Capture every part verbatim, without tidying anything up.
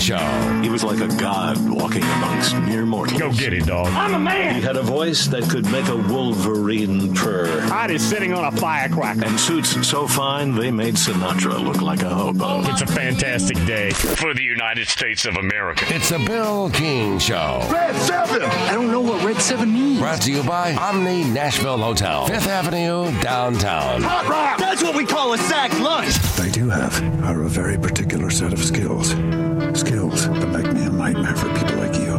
Show. He was like a god walking amongst mere mortals. Go get it, dog. I'm a man. He had a voice that could make a wolverine purr. Heart is sitting on a firecracker. And suits so fine they made Sinatra look like a hobo. It's a fantastic day for the United States of America. It's the Bill King Show. Red seven. I don't know what Red seven means. Brought to you by Omni Nashville Hotel, Fifth Avenue, downtown. Hot rock. That's what we call a sack lunch. I do have are a very particular set of skills. Skills that make me a nightmare for people like you.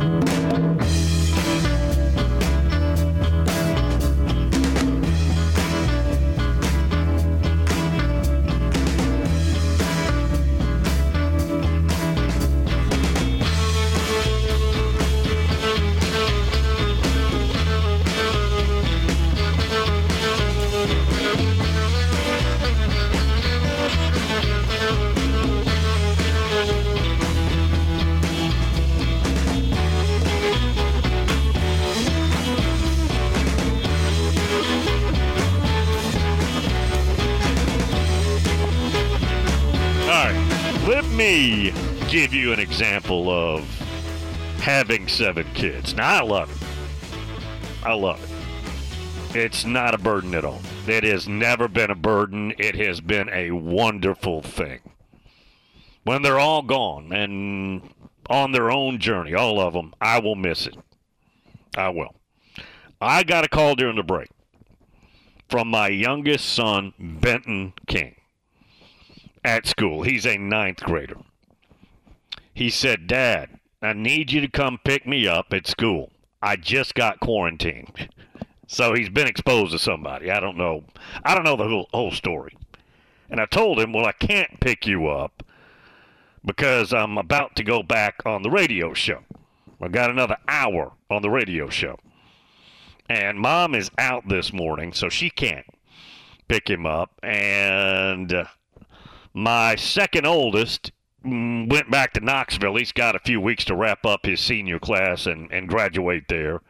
Me give you an example of having seven kids. Now, I love it. I love it. It's not a burden at all. It has never been a burden. It has been a wonderful thing. When they're all gone and on their own journey, all of them, I will miss it. I will. I got a call during the break from my youngest son, Benton King. At school. He's a ninth grader. He said, Dad, I need you to come pick me up at school. I just got quarantined. So he's been exposed to somebody. I don't know. I don't know the whole, whole story. And I told him, well, I can't pick you up because I'm about to go back on the radio show. I got another hour on the radio show. And Mom is out this morning, so she can't pick him up. And Uh, My second oldest went back to Knoxville. He's got a few weeks to wrap up his senior class and, and graduate there.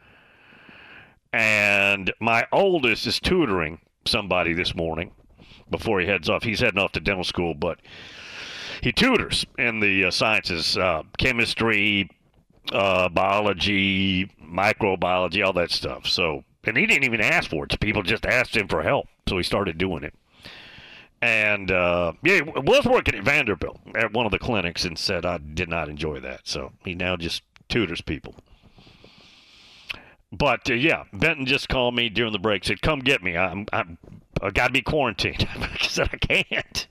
And my oldest is tutoring somebody this morning before he heads off. He's heading off to dental school, but he tutors in the uh, sciences, uh, chemistry, uh, biology, microbiology, all that stuff. So, and he didn't even ask for it. People just asked him for help, so he started doing it. And, uh, yeah, he was working at Vanderbilt at one of the clinics and said I did not enjoy that. So he now just tutors people. But, uh, yeah, Benton just called me during the break, said, come get me. I'm, I'm, I got to be quarantined. I said, I can't.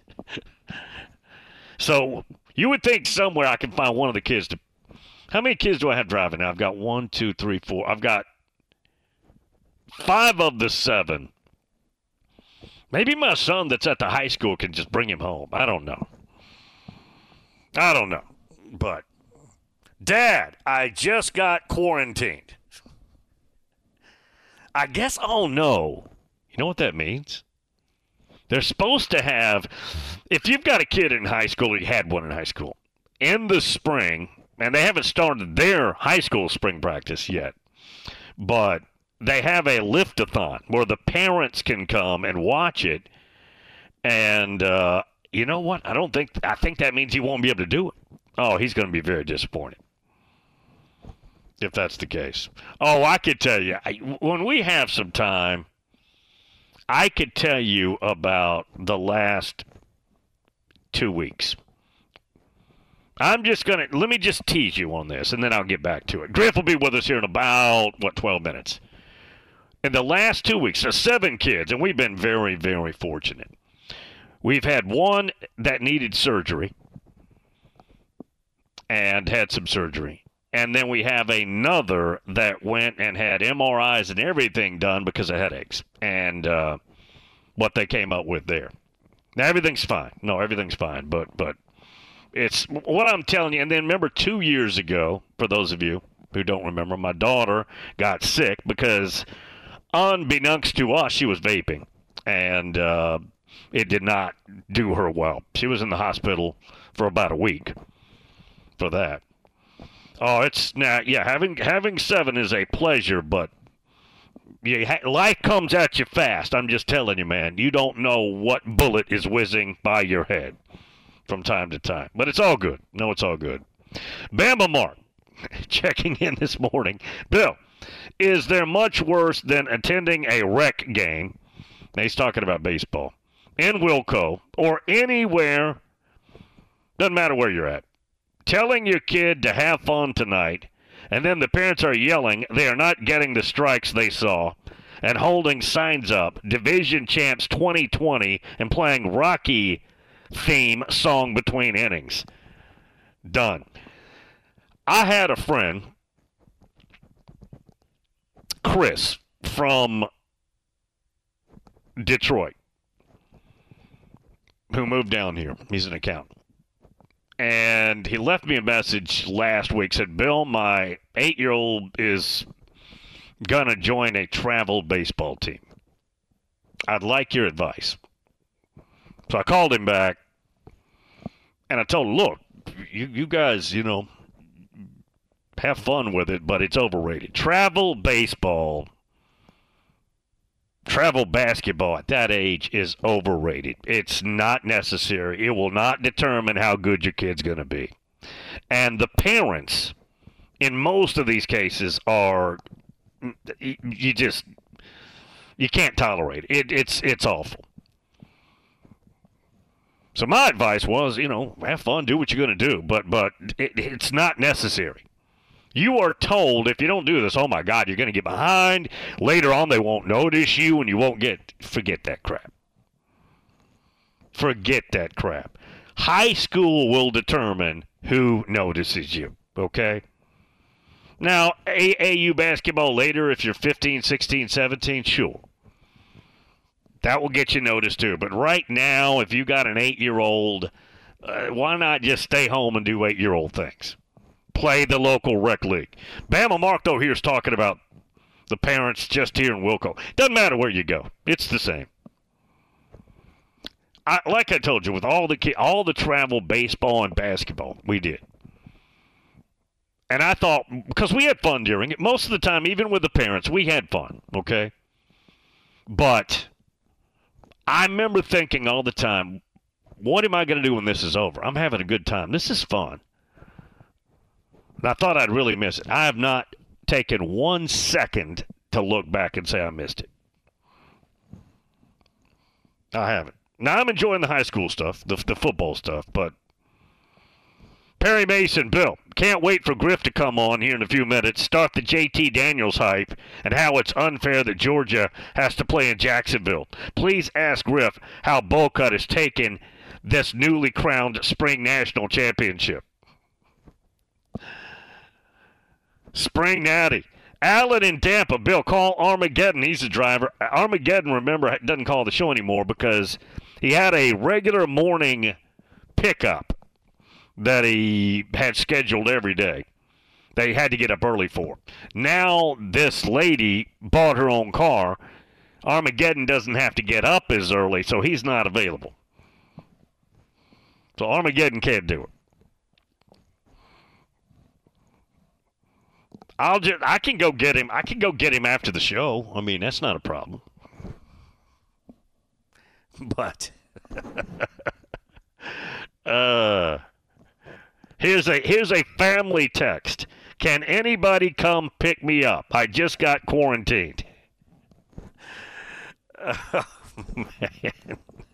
So you would think somewhere I can find one of the kids to. How many kids do I have driving now? I've got one, two, three, four. I've got five of the seven. Maybe my son that's at the high school can just bring him home. I don't know. I don't know. But, Dad, I just got quarantined. I guess I'll know. You know what that means? They're supposed to have, if you've got a kid in high school, or you had one in high school, in the spring, and they haven't started their high school spring practice yet, but they have a lift-a-thon where the parents can come and watch it. And uh, you know what? I don't think, I think that means he won't be able to do it. Oh, he's going to be very disappointed if that's the case. Oh, I could tell you, I, when we have some time, I could tell you about the last two weeks. I'm just going to, let me just tease you on this, and then I'll get back to it. Griff will be with us here in about, what, twelve minutes. In the last two weeks, there's seven kids, and we've been very, very fortunate. We've had one that needed surgery and had some surgery. And then we have another that went and had M R Is and everything done because of headaches and uh, what they came up with there. Now, everything's fine. No, everything's fine, but but it's what I'm telling you. And then remember two years ago, for those of you who don't remember, my daughter got sick because unbeknownst to us, she was vaping, and uh, it did not do her well. She was in the hospital for about a week for that. Oh, it's now, yeah, having having seven is a pleasure, but you ha- life comes at you fast. I'm just telling you, man. You don't know what bullet is whizzing by your head from time to time. But it's all good. No, it's all good. Bama Mark, checking in this morning. Bill, is there much worse than attending a rec game? Now he's talking about baseball. In Wilco or anywhere, doesn't matter where you're at, telling your kid to have fun tonight, and then the parents are yelling they are not getting the strikes they saw, and holding signs up, Division Champs twenty twenty, and playing Rocky theme song between innings. Done. I had a friend, Chris, from Detroit, who moved down here. He's an accountant. And he left me a message last week, said, Bill, my eight-year-old is going to join a travel baseball team. I'd like your advice. So I called him back, and I told him, look, you, you guys, you know, have fun with it, but it's overrated. Travel baseball, travel basketball at that age is overrated. It's not necessary. It will not determine how good your kid's going to be. And the parents, in most of these cases, are, you just, you can't tolerate it. it it's, it's awful. So my advice was, you know, have fun, do what you're going to do, but but it, it's not necessary. You are told if you don't do this, oh my God, you're going to get behind. Later on, they won't notice you, and you won't get. Forget that crap. Forget that crap. High school will determine who notices you. Okay. Now, A A U basketball later, if you're fifteen, sixteen, seventeen, sure. That will get you noticed too. But right now, if you got an eight-year-old, uh, why not just stay home and do eight-year-old things? Play the local rec league. Bama Mark, though, here is talking about the parents just here in Wilco. Doesn't matter where you go. It's the same. I, like I told you, with all the ki- all the travel baseball and basketball, we did. And I thought, because we had fun during it, most of the time, even with the parents, we had fun, okay? But I remember thinking all the time, what am I going to do when this is over? I'm having a good time. This is fun. And I thought I'd really miss it. I have not taken one second to look back and say I missed it. I haven't. Now, I'm enjoying the high school stuff, the, the football stuff, but Perry Mason, Bill, can't wait for Griff to come on here in a few minutes, start the J T Daniels hype, and how it's unfair that Georgia has to play in Jacksonville. Please ask Griff how Bowl Cut is taking this newly crowned spring national championship. Spring Natty. Allen in Tampa. Bill, call Armageddon. He's the driver. Armageddon, remember, doesn't call the show anymore because he had a regular morning pickup that he had scheduled every day. They had to get up early for. Now this lady bought her own car. Armageddon doesn't have to get up as early, so he's not available. So Armageddon can't do it. I'll just I can go get him. I can go get him after the show. I mean, that's not a problem. But uh here's a here's a family text. Can anybody come pick me up? I just got quarantined. Oh, man.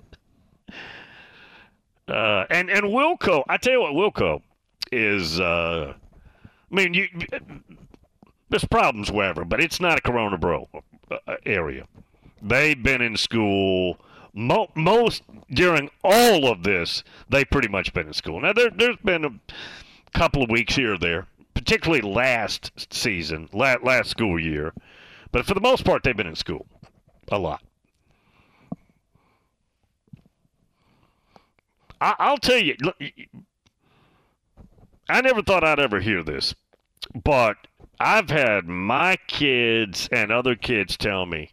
Uh, and and Wilco, I tell you what, Wilco is. Uh, I mean, you. There's problems wherever, but it's not a Corona Bro area. They've been in school mo- most during all of this. They've pretty much been in school. Now there, there's been a couple of weeks here or there, particularly last season, last, last school year, but for the most part, they've been in school a lot. I, I'll tell you, look, I never thought I'd ever hear this, but I've had my kids and other kids tell me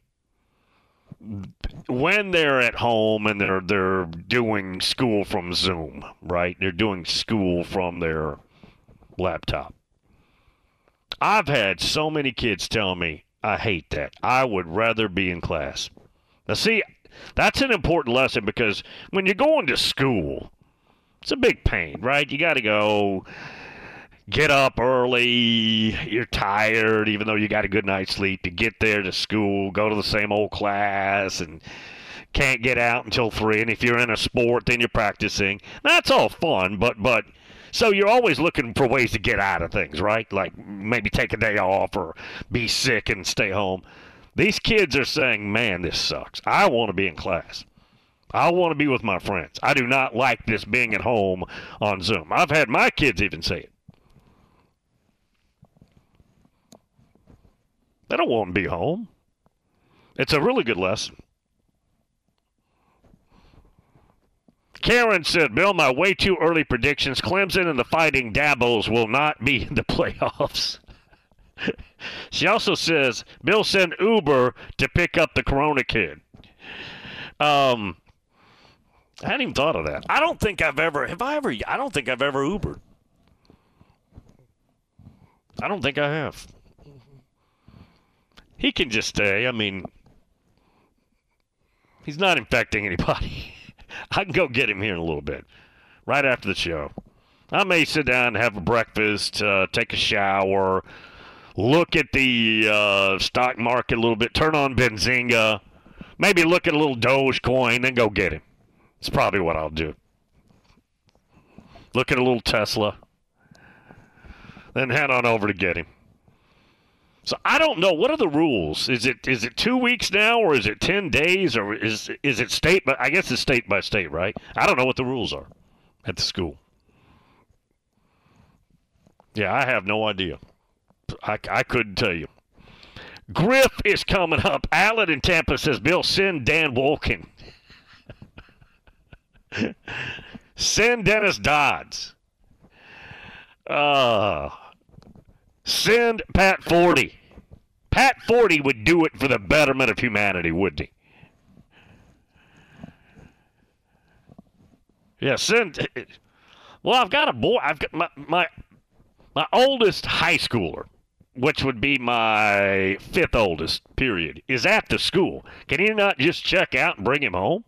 when they're at home and they're they're doing school from Zoom, right? They're doing school from their laptop. I've had so many kids tell me, I hate that. I would rather be in class. Now, see, that's an important lesson because when you're going to school, it's a big pain, right? You got to go get up early, you're tired, even though you got a good night's sleep, to get there to school, go to the same old class, and can't get out until three. And if you're in a sport, then you're practicing. That's all fun, but but so you're always looking for ways to get out of things, right? Like maybe take a day off or be sick and stay home. These kids are saying, man, this sucks. I want to be in class. I want to be with my friends. I do not like this being at home on Zoom. I've had my kids even say it. They don't want to be home. It's a really good lesson. Karen said, Bill, my way too early predictions, Clemson and the Fighting Dabos will not be in the playoffs. She also says, Bill, send Uber to pick up the Corona kid. Um, I hadn't even thought of that. I don't think I've ever, have I ever, I don't think I've ever Ubered. I don't think I have. He can just stay. I mean, he's not infecting anybody. I can go get him here in a little bit, right after the show. I may sit down and have a breakfast, uh, take a shower, look at the uh, stock market a little bit, turn on Benzinga, maybe look at a little Dogecoin, then go get him. It's probably what I'll do. Look at a little Tesla, then head on over to get him. So I don't know. What are the rules? Is it is it two weeks now, or is it ten days, or is is it state? But I guess it's state by state, right? I don't know what the rules are at the school. Yeah, I have no idea. I, I couldn't tell you. Griff is coming up. Allen in Tampa says, Bill, send Dan Wolken. Send Dennis Dodds. Uh, send Pat Forty. Pat Forty would do it for the betterment of humanity, wouldn't he? Yeah, send. Well, I've got a boy. I've got my my my oldest high schooler, which would be my fifth oldest, period, is at the school. Can you not just check out and bring him home?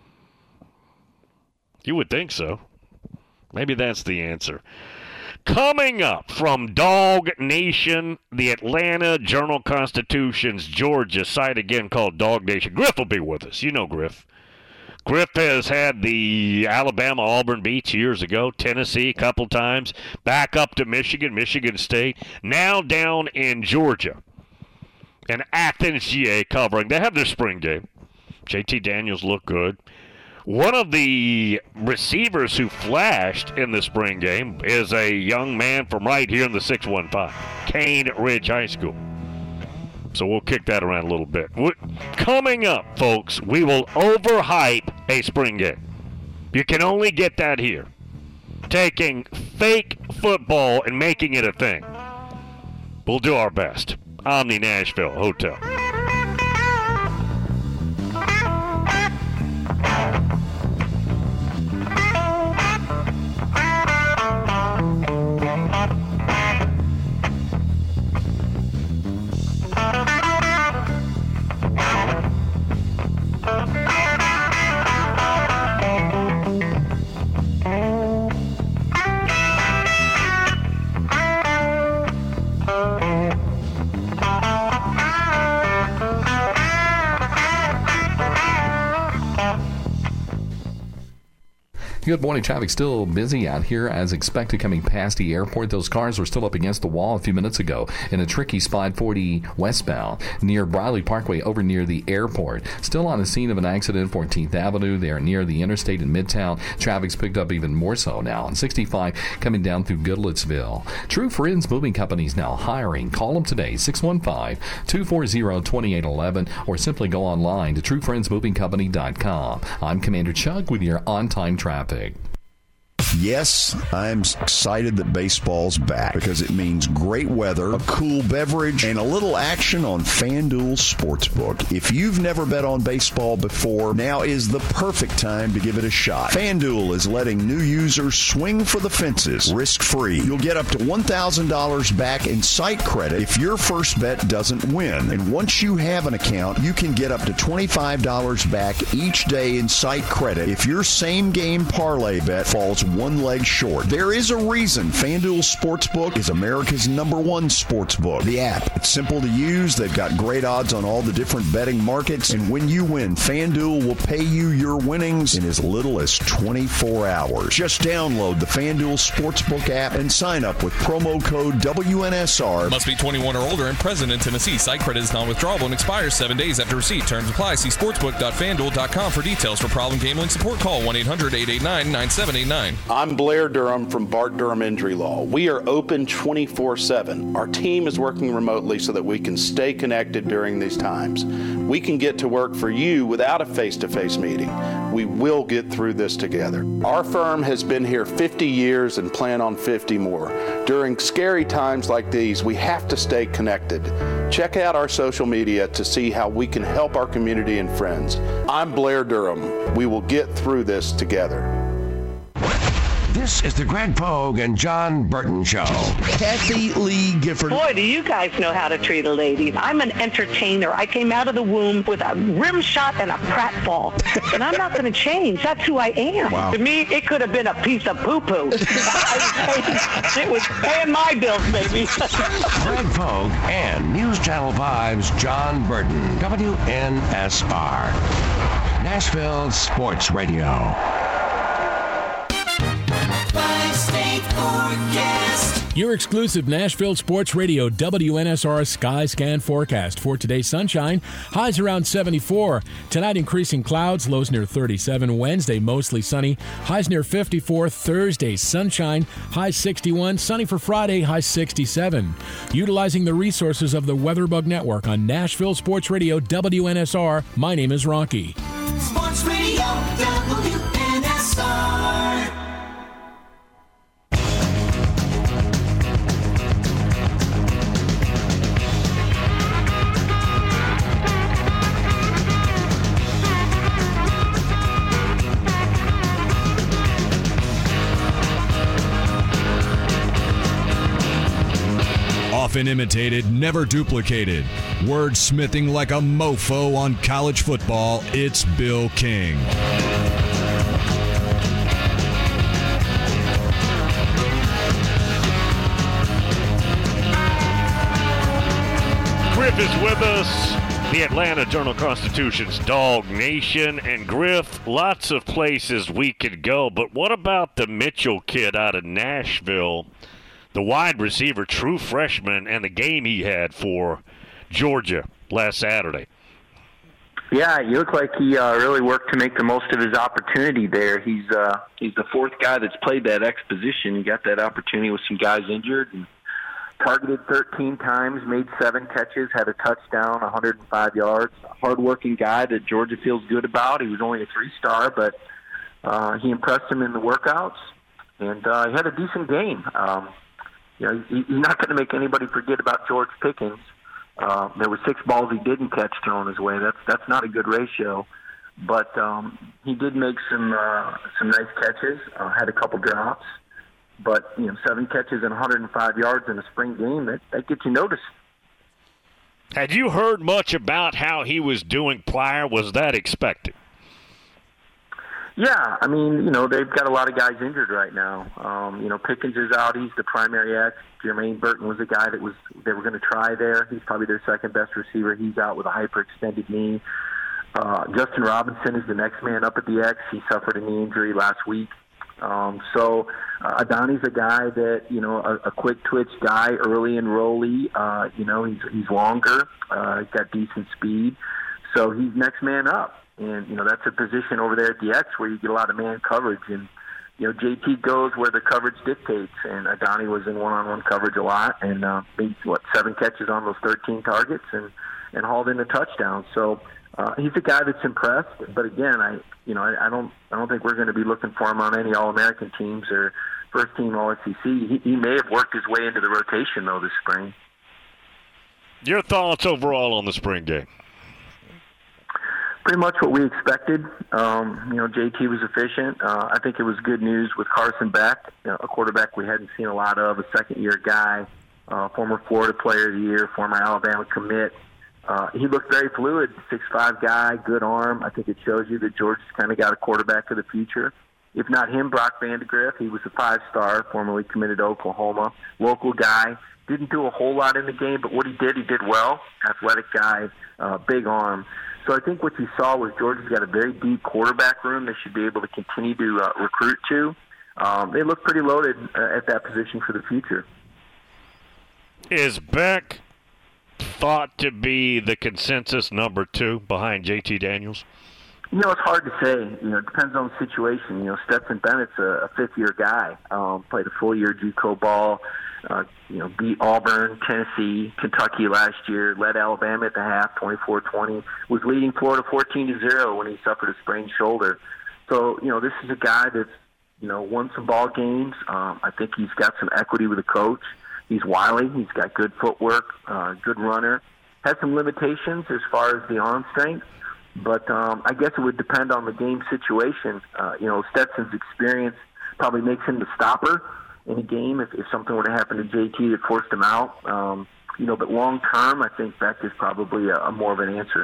You would think so. Maybe that's the answer. Coming up from Dog Nation, the Atlanta Journal-Constitution's Georgia site again called Dog Nation. Griff will be with us. You know Griff. Griff has had the Alabama-Auburn beats years ago, Tennessee a couple times, back up to Michigan, Michigan State, now down in Georgia. And Athens, G A covering. They have their spring game. J T Daniels looked good. One of the receivers who flashed in the spring game is a young man from right here in the six one five, Cane Ridge High School. So we'll kick that around a little bit. Coming up, folks, we will overhype a spring game. You can only get that here. Taking fake football and making it a thing. We'll do our best. Omni Nashville Hotel. Good morning. Traffic still busy out here as expected coming past the airport. Those cars were still up against the wall a few minutes ago in a tricky spot forty westbound near Briley Parkway over near the airport. Still on the scene of an accident, fourteenth Avenue. They are near the interstate in Midtown. Traffic's picked up even more so now on sixty-five coming down through Goodlettsville. True Friends Moving Companies now hiring. Call them today, six one five, two four zero, two eight one one, or simply go online to true friends moving company dot com. I'm Commander Chuck with your on-time traffic. Yes, I'm excited that baseball's back because it means great weather, a cool beverage, and a little action on FanDuel Sportsbook. If you've never bet on baseball before, now is the perfect time to give it a shot. FanDuel is letting new users swing for the fences risk-free. You'll get up to one thousand dollars back in site credit if your first bet doesn't win. And once you have an account, you can get up to twenty-five dollars back each day in site credit if your same-game parlay bet falls one leg short. There is a reason FanDuel Sportsbook is America's number one sportsbook. The app, it's simple to use. They've got great odds on all the different betting markets. And when you win, FanDuel will pay you your winnings in as little as twenty-four hours. Just download the FanDuel Sportsbook app and sign up with promo code W N S R. Must be twenty-one or older and present in Tennessee. Site credit is non-withdrawable and expires seven days after receipt. Terms apply. See sportsbook dot fanduel dot com for details. For problem gambling support, call one eight hundred eight eight nine nine seven eight nine. I'm Blair Durham from Bart Durham Injury Law. We are open twenty-four seven. Our team is working remotely so that we can stay connected during these times. We can get to work for you without a face-to-face meeting. We will get through this together. Our firm has been here fifty years and plan on fifty more. During scary times like these, we have to stay connected. Check out our social media to see how we can help our community and friends. I'm Blair Durham. We will get through this together. This is the Greg Pogue and John Burton Show. Kathy Lee Gifford. Boy, do you guys know how to treat a lady. I'm an entertainer. I came out of the womb with a rim shot and a pratfall. And I'm not going to change. That's who I am. Wow. To me, it could have been a piece of poo-poo. It was paying my bills, baby. Greg Pogue and News Channel five's John Burton. W N S R. Nashville Sports Radio. Your exclusive Nashville Sports Radio W N S R Sky Scan forecast for today's sunshine. Highs around seventy-four. Tonight, increasing clouds, lows near thirty-seven. Wednesday, mostly sunny. Highs near fifty-four. Thursday, sunshine. High sixty-one. Sunny for Friday, high sixty-seven. Utilizing the resources of the Weatherbug Network on Nashville Sports Radio W N S R, my name is Rocky. Sports Radio W N S R. Often imitated, never duplicated. Wordsmithing like a mofo on college football, it's Bill King. Griff is with us, the Atlanta Journal-Constitution's Dog Nation. And Griff, lots of places we could go, but what about the Mitchell kid out of Nashville? The wide receiver, true freshman, and the game he had for Georgia last Saturday. Yeah, he looked like he uh, really worked to make the most of his opportunity there. He's uh, he's the fourth guy that's played that X position. He got that opportunity with some guys injured and targeted thirteen times, made seven catches, had a touchdown, one hundred five yards. A hard-working guy that Georgia feels good about. He was only a three-star, but uh, he impressed him in the workouts, and uh, he had a decent game. Um, You know, he's not going to make anybody forget about George Pickens. Uh, there were six balls he didn't catch thrown his way. That's that's not a good ratio, but um, he did make some uh, some nice catches. Uh, had a couple drops, but you know, seven catches and one hundred five yards in a spring game that that gets you noticed. Had you heard much about how he was doing prior? Was that expected? Yeah, I mean, you know, they've got a lot of guys injured right now. Um, you know, Pickens is out. He's the primary X. Jermaine Burton was a guy that was they were going to try there. He's probably their second best receiver. He's out with a hyperextended knee. Uh, Justin Robinson is the next man up at the X. He suffered a knee injury last week. Um, so uh, Adani's a guy that, you know, a, a quick twitch guy, early and rolly. Uh, you know, he's, he's longer. Uh, he's got decent speed. So he's next man up. And, you know, that's a position over there at the X where you get a lot of man coverage. And, you know, J T goes where the coverage dictates. And Adani was in one-on-one coverage a lot and uh, made, what, seven catches on those thirteen targets and, and hauled in a touchdown. So uh, he's a guy that's impressed. But, again, I you know, I, I don't I don't think we're going to be looking for him on any All-American teams or first-team All S E C. He, he may have worked his way into the rotation, though, this spring. Your thoughts overall on the spring game? Pretty much what we expected. Um, you know, J T was efficient. Uh, I think it was good news with Carson Beck, you know, a quarterback we hadn't seen a lot of, a second-year guy, uh, former Florida Player of the Year, former Alabama commit. Uh, he looked very fluid, six five guy, good arm. I think it shows you that Georgia's kind of got a quarterback of the future. if not him, Brock Vandegrift. He was a five-star, formerly committed to Oklahoma, local guy. Didn't do a whole lot in the game, but what he did, he did well. Athletic guy, uh, big arm. So I think what you saw was Georgia's got a very deep quarterback room they should be able to continue to uh, recruit to. Um, they look pretty loaded uh, at that position for the future. Is Beck thought to be the consensus number two behind J T Daniels? You know, it's hard to say. You know, it depends on the situation. You know, Stetson Bennett's a, a fifth-year guy. Um, played a full-year JUCO ball. Uh, you know, beat Auburn, Tennessee, Kentucky last year. Led Alabama at the half, twenty-four twenty. Was leading Florida fourteen to zero when he suffered a sprained shoulder. So, you know, this is a guy that's, you know, won some ball games. Um, I think he's got some equity with the coach. He's wily. He's got good footwork, uh, good runner. Has some limitations as far as the arm strength. But um, I guess it would depend on the game situation. Uh, you know, Stetson's experience probably makes him the stopper in a game if, if something were to happen to J T that forced him out. Um, you know, but long term, I think Beck is probably a, a more of an answer.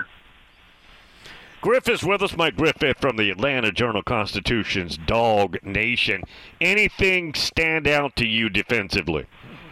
Griff is with us, Mike Griffith from the Atlanta Journal-Constitution's Dog Nation. Anything stand out to you defensively?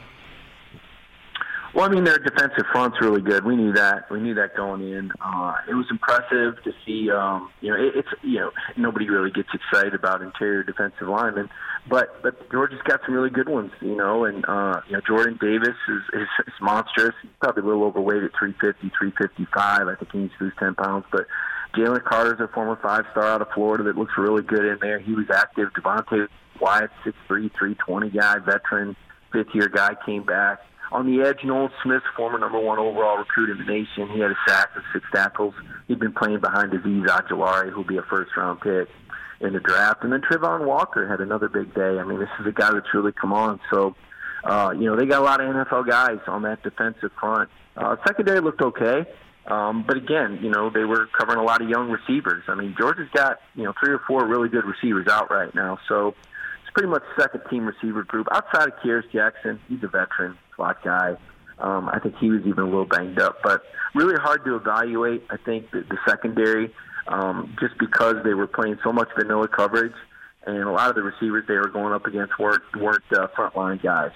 Well, I mean, their defensive front's really good. We knew that. We knew that going in. Uh, it was impressive to see. Um, you know, it, it's you know nobody really gets excited about interior defensive linemen, but but Georgia's got some really good ones. You know, and uh, you know Jordan Davis is, is, is monstrous. He's probably a little overweight at three fifty, three fifty-five. I think he needs to lose ten pounds. But Jalen Carter's a former five-star out of Florida that looks really good in there. He was active. Devontae Wyatt, six three, three twenty guy, veteran, fifth-year guy, came back. On the edge, Nolan Smith, former number one overall recruit in the nation. He had a sack of six tackles. He'd been playing behind Azeez Ojulari, who'll be a first-round pick in the draft. And then Trevon Walker had another big day. I mean, this is a guy that's really come on. So, uh, you know, they got a lot of N F L guys on that defensive front. Uh, secondary looked okay. Um, but, again, you know, they were covering a lot of young receivers. I mean, Georgia's got, you know, three or four really good receivers out right now. So, pretty much second-team receiver group. Outside of Kearis Jackson, he's a veteran, slot guy. Um, I think he was even a little banged up. But really hard to evaluate, I think, the, the secondary, um, just because they were playing so much vanilla coverage, and a lot of the receivers they were going up against weren't, weren't uh, front-line guys.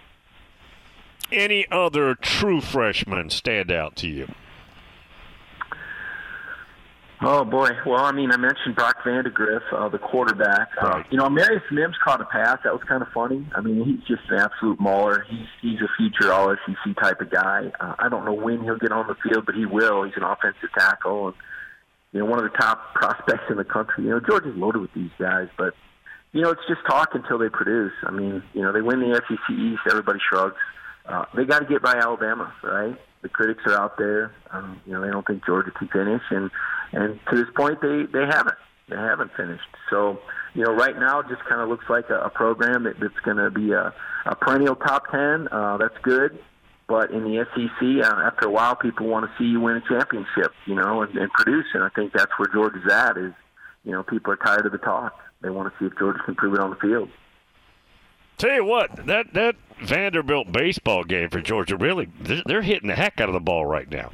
Any other true freshmen stand out to you? Oh, boy. Well, I mean, I mentioned Brock Vandegrift, uh, the quarterback. Uh, you know, Marius Mims caught a pass. That was kind of funny. I mean, he's just an absolute mauler. He's he's a future All S E C type of guy. Uh, I don't know when he'll get on the field, but he will. He's an offensive tackle and, you know, one of the top prospects in the country. You know, Georgia's loaded with these guys, but, you know, it's just talk until they produce. I mean, you know, they win the S E C East, everybody shrugs. Uh, they got to get by Alabama, right? The critics are out there. Um, you know, they don't think Georgia can finish, and and to this point, they, they haven't. They haven't finished. So, you know, right now, it just kind of looks like a, a program that, that's going to be a, a perennial top ten. Uh, that's good. But in the S E C, uh, after a while, people want to see you win a championship, you know, and, and produce. And I think that's where Georgia's at. Is, you know, people are tired of the talk. They want to see if Georgia can prove it on the field. Tell you what, that that Vanderbilt baseball game for Georgia, really, they're hitting the heck out of the ball right now.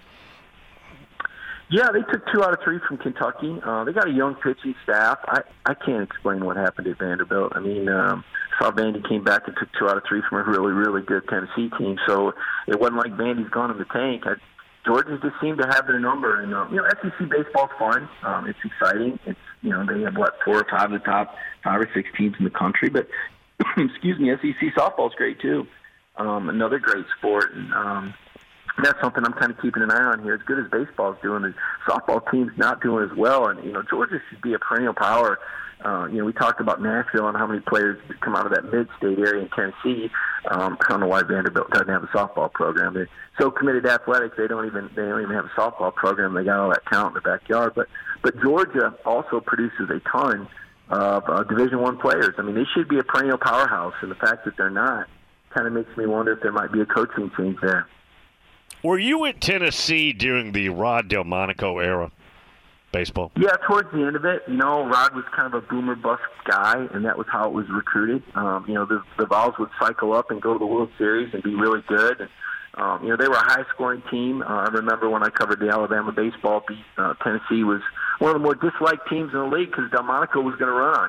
Yeah, they took two out of three from Kentucky. Uh, they got a young pitching staff. I, I can't explain what happened at Vanderbilt. I mean, um, saw Vandy came back and took two out of three from a really, really good Tennessee team. So it wasn't like Vandy's gone in the tank. I, Georgia just seemed to have their number. And, uh, you know, S E C baseball's fun. Um, it's exciting. It's, you know, they have, what, four or five of the top five or six teams in the country. But, excuse me, S E C softball's great, too. Um, another great sport. And, um, that's something I'm kind of keeping an eye on here. As good as baseball's doing, the softball team's not doing as well. And, you know, Georgia should be a perennial power. Uh, you know, we talked about Nashville and how many players come out of that mid-state area in Tennessee. Um, I don't know why Vanderbilt doesn't have a softball program. They're so committed to athletics, they don't even they don't even have a softball program. They got all that talent in their backyard. But but Georgia also produces a ton of uh, Division One players. I mean, they should be a perennial powerhouse, and the fact that they're not kind of makes me wonder if there might be a coaching change there. Were you at Tennessee during the Rod Delmonico era, baseball? Yeah, towards the end of it. You know, Rod was kind of a boomer bust guy, and that was how it was recruited. Um, you know, the, the Vols would cycle up and go to the World Series and be really good. And, um, you know, they were a high-scoring team. Uh, I remember when I covered the Alabama baseball beat, uh, Tennessee was one of the more disliked teams in the league because Delmonico was going to run on you.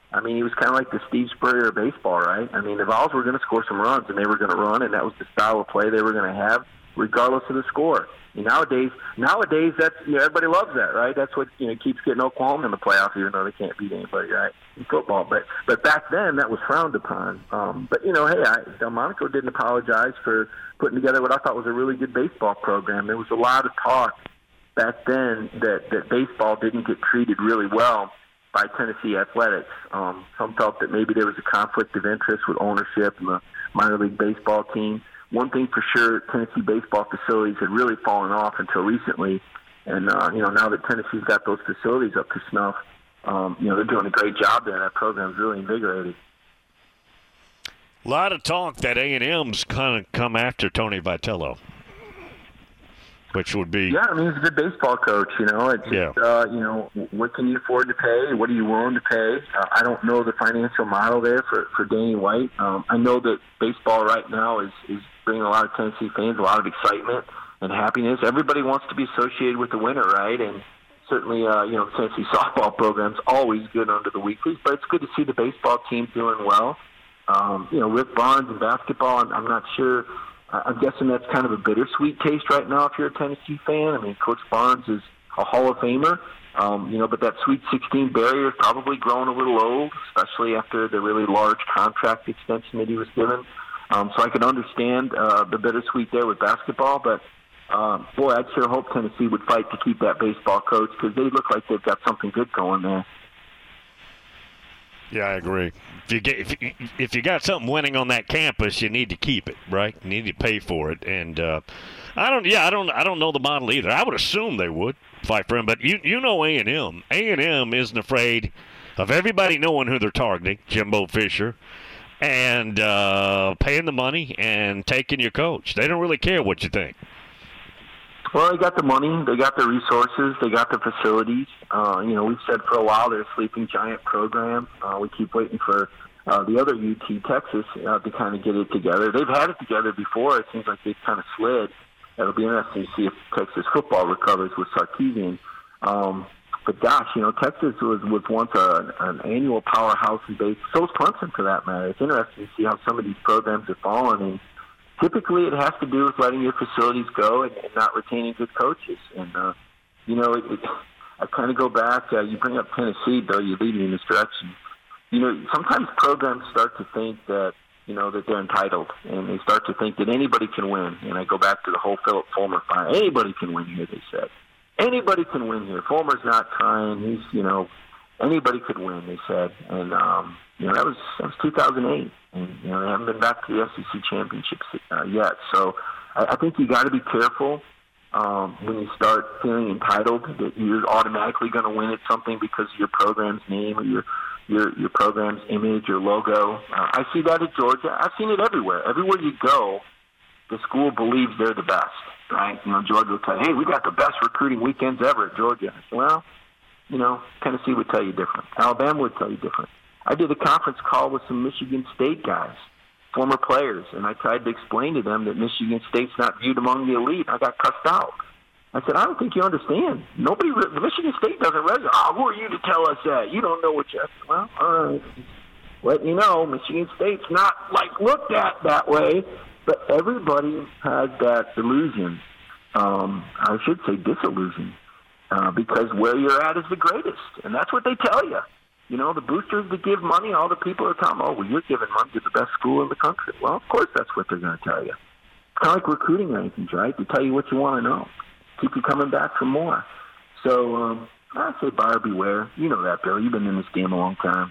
I mean, he was kind of like the Steve Spurrier of baseball, right? I mean, the Vols were going to score some runs, and they were going to run, and that was the style of play they were going to have, regardless of the score. And nowadays, nowadays, that's you know, everybody loves that, right? That's what you know keeps getting Oklahoma in the playoffs, even though they can't beat anybody, right? In football, but but back then that was frowned upon. Um, but you know, hey, I, Delmonico didn't apologize for putting together what I thought was a really good baseball program. There was a lot of talk back then that that baseball didn't get treated really well by Tennessee athletics. Um, some felt that maybe there was a conflict of interest with ownership and the minor league baseball team. One thing for sure, Tennessee baseball facilities had really fallen off until recently. And, uh, you know, now that Tennessee's got those facilities up to snuff, um, you know, they're doing a great job there. That program's really invigorated. A lot of talk that A and M's kind of come after Tony Vitello, which would be... Yeah, I mean, he's a good baseball coach, you know. It's yeah. just, uh, you know, what can you afford to pay? What are you willing to pay? Uh, I don't know the financial model there for, for Danny White. Um, I know that baseball right now is, is bringing a lot of Tennessee fans a lot of excitement and happiness. Everybody wants to be associated with the winner, right? And certainly, uh, you know, Tennessee softball program's always good under the weeklies, but it's good to see the baseball team doing well. Um, you know, Rick Barnes in basketball, I'm, I'm not sure... I'm guessing that's kind of a bittersweet taste right now if you're a Tennessee fan. I mean, Coach Barnes is a Hall of Famer, um, you know, but that Sweet sixteen barrier is probably growing a little old, especially after the really large contract extension that he was given. Um, so I can understand uh, the bittersweet there with basketball, but um, boy, I'd sure hope Tennessee would fight to keep that baseball coach because they look like they've got something good going there. Yeah, I agree. If you get if you, if you got something winning on that campus, you need to keep it, right? You need to pay for it, and uh, I don't. Yeah, I don't. I don't know the model either. I would assume they would fight for him, but you you know A and M. A and M isn't afraid of everybody knowing who they're targeting, Jimbo Fisher, and uh, paying the money and taking your coach. They don't really care what you think. Well, they got the money, they got the resources, they got the facilities. Uh, you know, we've said for a while they're a sleeping giant program. Uh, we keep waiting for uh, the other U T, Texas, uh, to kind of get it together. They've had it together before. It seems like they've kind of slid. It'll be interesting to see if Texas football recovers with Sarkisian. Um, but gosh, you know, Texas was, was once a, an annual powerhouse in base. So was Clemson, for that matter. It's interesting to see how some of these programs have fallen. And typically, it has to do with letting your facilities go and, and not retaining good coaches. And, uh, you know, it, it, I kind of go back. Uh, you bring up Tennessee, Bill, you lead me in this direction. You know, sometimes programs start to think that, you know, that they're entitled, and they start to think that anybody can win. And I go back to the whole Philip Fulmer fire. Anybody can win here, they said. Anybody can win here. Fulmer's not trying. He's, you know, anybody could win, they said. And, um, you know, that was, that was two thousand eight. And, you know, they haven't been back to the S E C championships uh, yet. So I, I think you got to be careful um, when you start feeling entitled that you're automatically going to win at something because of your program's name or your your your program's image or logo. Uh, I see that at Georgia. I've seen it everywhere. Everywhere you go, the school believes they're the best, right? You know, Georgia will tell you, hey, we got the best recruiting weekends ever at Georgia. I said, well, you know, Tennessee would tell you different. Alabama would tell you different. I did a conference call with some Michigan State guys, former players, and I tried to explain to them that Michigan State's not viewed among the elite. I got cussed out. I said, I don't think you understand. Nobody, Michigan State doesn't register. Oh, who are you to tell us that? You don't know what you have to. Well, all right. Let you know, Michigan State's not, like, looked at that way, but everybody has that illusion. Um, I should say disillusion, uh, because where you're at is the greatest, and that's what they tell you. You know, the boosters that give money, all the people are telling, oh, well, you're giving money to the best school in the country. Well, of course that's what they're going to tell you. It's kind of like recruiting rankings, right? They tell you what you want to know. Keep you coming back for more. So um, I say buyer beware. You know that, Bill. You've been in this game a long time.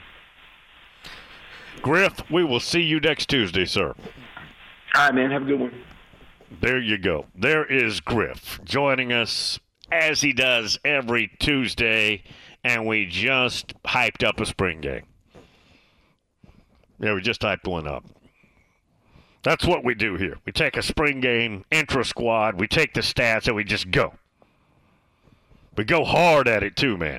Griff, we will see you next Tuesday, sir. All right, man. Have a good one. There you go. There is Griff joining us as he does every Tuesday. And we just hyped up a spring game. Yeah, we just hyped one up. That's what we do here. We take a spring game, intro squad, we take the stats, and we just go. We go hard at it, too, man.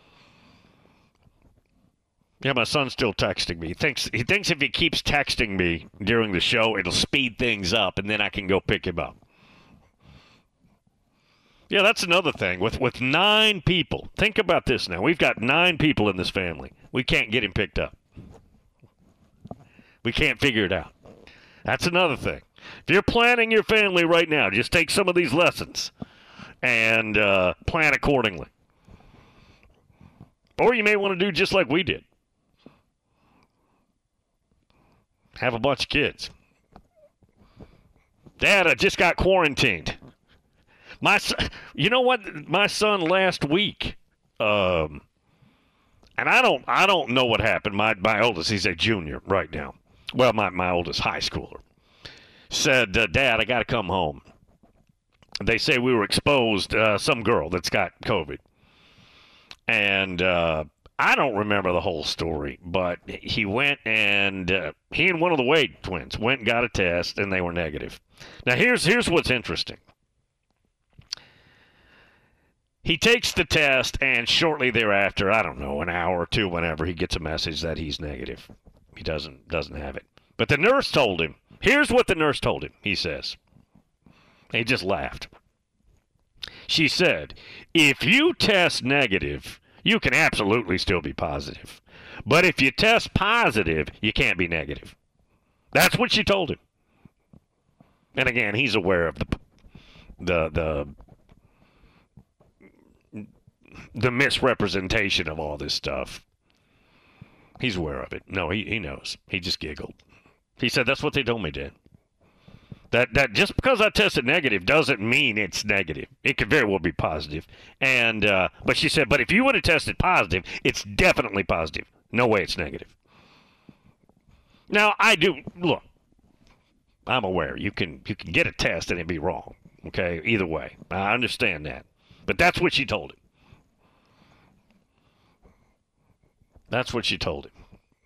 Yeah, my son's still texting me. He thinks, he thinks if he keeps texting me during the show, it'll speed things up, and then I can go pick him up. Yeah, that's another thing. With with nine people, think about this now. We've got nine people in this family. We can't get him picked up. We can't figure it out. That's another thing. If you're planning your family right now, just take some of these lessons and uh, plan accordingly. Or you may want to do just like we did. Have a bunch of kids. Dad, I just got quarantined. My son, you know what? My son last week, um, and I don't, I don't know what happened. My my oldest, he's a junior right now. Well, my my oldest high schooler said, uh, "Dad, I got to come home." They say we were exposed, uh, some girl that's got COVID, and uh, I don't remember the whole story, but he went and uh, he and one of the Wade twins went and got a test, and they were negative. Now, here's here's what's interesting. He takes the test, and shortly thereafter, I don't know, an hour or two, whenever, he gets a message that he's negative. He doesn't doesn't have it. But the nurse told him. Here's what the nurse told him, he says. He just laughed. She said, if you test negative, you can absolutely still be positive. But if you test positive, you can't be negative. That's what she told him. And again, he's aware of the the the the misrepresentation of all this stuff. He's aware of it. No, he, he knows. He just giggled. He said, that's what they told me, Dad. That that just because I tested negative doesn't mean it's negative. It could very well be positive. And uh, but she said, but if you would have tested positive, it's definitely positive. No way it's negative. Now, I do, look, I'm aware. You can you can get a test and it be wrong. Okay, either way. I understand that. But that's what she told him. That's what she told him.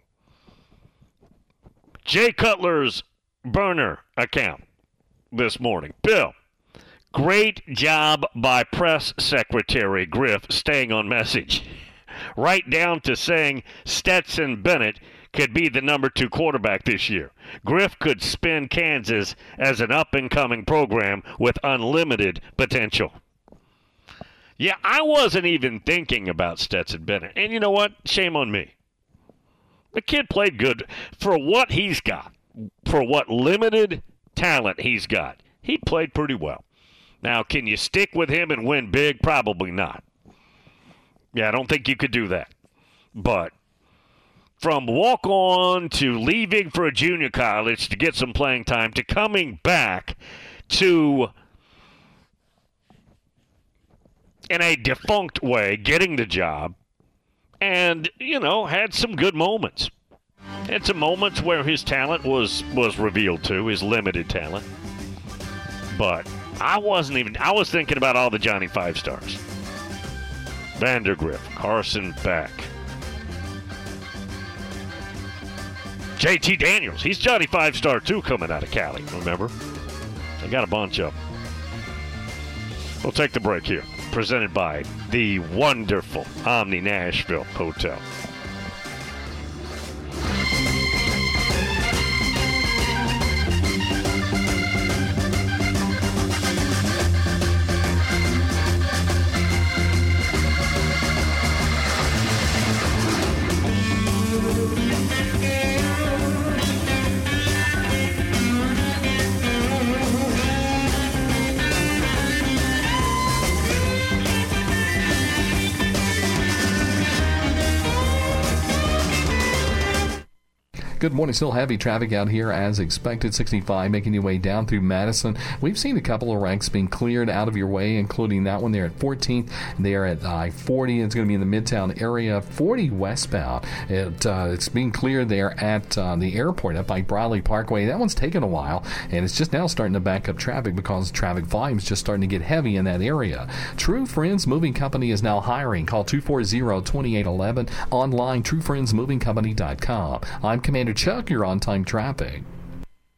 Jay Cutler's burner account this morning. Bill, great job by press secretary Griff staying on message. Right down to saying Stetson Bennett could be the number two quarterback this year. Griff could spin Kansas as an up-and-coming program with unlimited potential. Yeah, I wasn't even thinking about Stetson Bennett. And you know what? Shame on me. The kid played good for what he's got, for what limited talent he's got. He played pretty well. Now, can you stick with him and win big? Probably not. Yeah, I don't think you could do that. But from walk-on to leaving for a junior college to get some playing time to coming back to, in a defunct way, getting the job, and, you know, had some good moments. Had some moments where his talent was, was revealed to, his limited talent. But I wasn't even, I was thinking about all the Johnny Five Stars. Vandergriff, Carson Beck, J T Daniels. He's Johnny Five Star too, coming out of Cali, remember? They got a bunch of them. We'll take the break here. Presented by the wonderful Omni Nashville Hotel. Good morning. Still heavy traffic out here as expected. sixty-five making your way down through Madison. We've seen a couple of wrecks being cleared out of your way, including that one there at fourteenth. There at I forty. It's going to be in the Midtown area. forty westbound. It, uh, it's being cleared there at uh, the airport up by Bradley Parkway. That one's taken a while, and it's just now starting to back up traffic because traffic volume is just starting to get heavy in that area. True Friends Moving Company is now hiring. Call two four zero, two eight one one. Online, true friends moving company dot com. I'm Commander Chuck, you're on time traffic.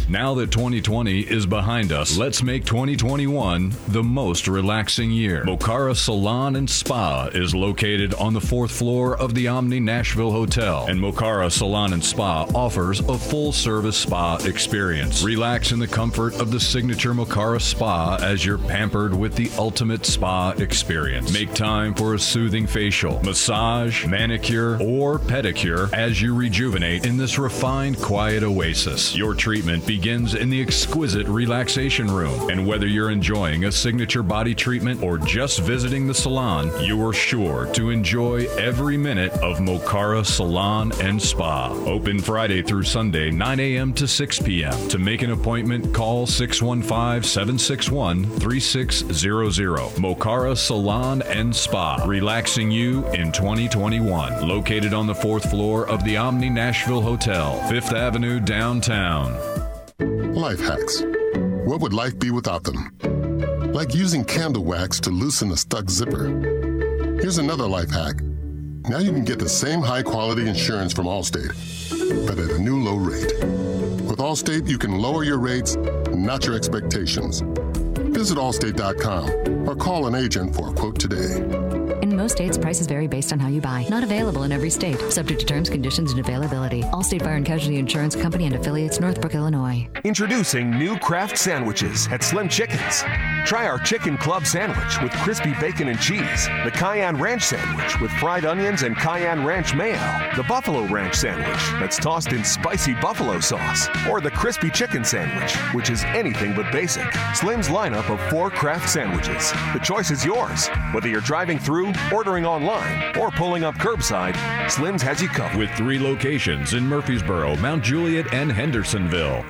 Now that twenty twenty is behind us, let's make twenty twenty-one the most relaxing year. Mocara Salon and Spa is located on the fourth floor of the Omni Nashville Hotel, and Mocara Salon and Spa offers a full-service spa experience. Relax in the comfort of the signature Mocara Spa as you're pampered with the ultimate spa experience. Make time for a soothing facial, massage, manicure, or pedicure as you rejuvenate in this refined, quiet oasis. Your treatment begins in the exquisite relaxation room, and whether you're enjoying a signature body treatment or just visiting the salon, you are sure to enjoy every minute of Mocara Salon and Spa. Open Friday through Sunday, nine a.m. to six p.m. To make an appointment, call six one five, seven six one, three six zero zero. Mocara Salon and Spa, relaxing you in twenty twenty-one. Located on the fourth floor of the Omni Nashville Hotel, Fifth Avenue, downtown. Life hacks. What would life be without them? Like using candle wax to loosen a stuck zipper. Here's another life hack. Now you can get the same high-quality insurance from Allstate, but at a new low rate. With Allstate, you can lower your rates, not your expectations. Visit Allstate dot com or call an agent for a quote today. In most states, prices vary based on how you buy. Not available in every state. Subject to terms, conditions, and availability. Allstate Fire and Casualty Insurance Company and affiliates, Northbrook, Illinois. Introducing new Kraft sandwiches at Slim Chickens. Try our Chicken Club sandwich with crispy bacon and cheese, the Cayenne Ranch sandwich with fried onions and Cayenne Ranch mayo, the Buffalo Ranch sandwich that's tossed in spicy buffalo sauce, or the crispy chicken sandwich, which is anything but basic. Slim's lineup of four Kraft sandwiches. The choice is yours. Whether you're driving through, ordering online, or pulling up curbside, Slim's has you covered. With three locations in Murfreesboro, Mount Juliet, and Hendersonville.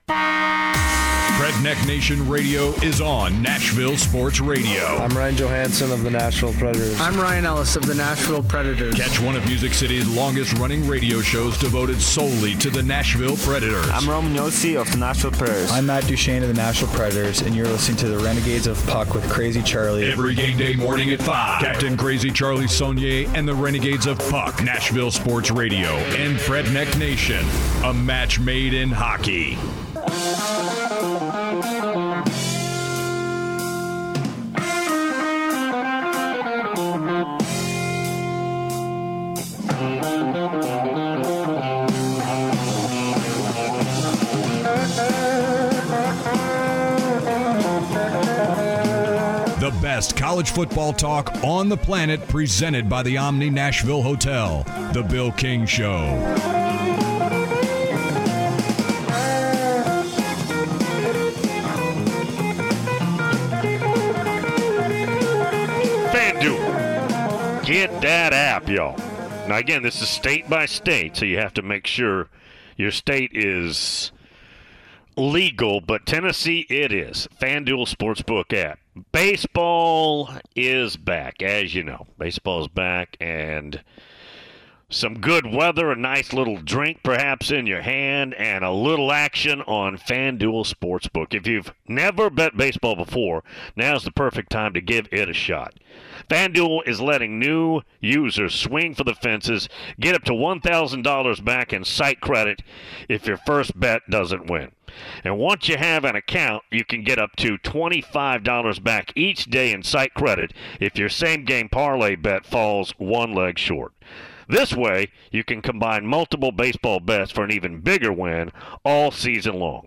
Redneck Nation Radio is on Nashville Sports Radio. I'm Ryan Johansson of the Nashville Predators. I'm Ryan Ellis of the Nashville Predators. Catch one of Music City's longest-running radio shows devoted solely to the Nashville Predators. I'm Roman Yossi of the Nashville Predators. I'm Matt Duchesne of the Nashville Predators, and you're listening to the Renegades of Puck with Crazy Charlie. Every game day morning at five. Captain Crazy Charlie Saunier and the Renegades of Puck. Nashville Sports Radio and Redneck Nation. A match made in hockey. The best college football talk on the planet, presented by the Omni Nashville Hotel. The Bill King Show. FanDuel. Get that app, y'all. Now, again, this is state by state, so you have to make sure your state is legal, but Tennessee, it is. FanDuel Sportsbook app. Baseball is back, as you know. Baseball is back, and some good weather, a nice little drink perhaps in your hand, and a little action on FanDuel Sportsbook. If you've never bet baseball before, now's the perfect time to give it a shot. FanDuel is letting new users swing for the fences, get up to one thousand dollars back in site credit if your first bet doesn't win. And once you have an account, you can get up to twenty-five dollars back each day in site credit if your same-game parlay bet falls one leg short. This way, you can combine multiple baseball bets for an even bigger win all season long.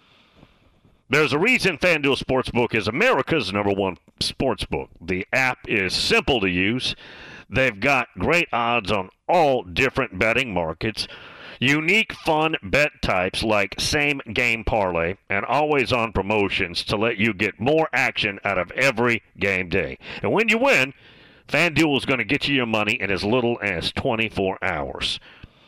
There's a reason FanDuel Sportsbook is America's number one sportsbook. The app is simple to use. They've got great odds on all different betting markets, unique fun bet types like same-game parlay, and always-on promotions to let you get more action out of every game day. And when you win, FanDuel is going to get you your money in as little as twenty-four hours.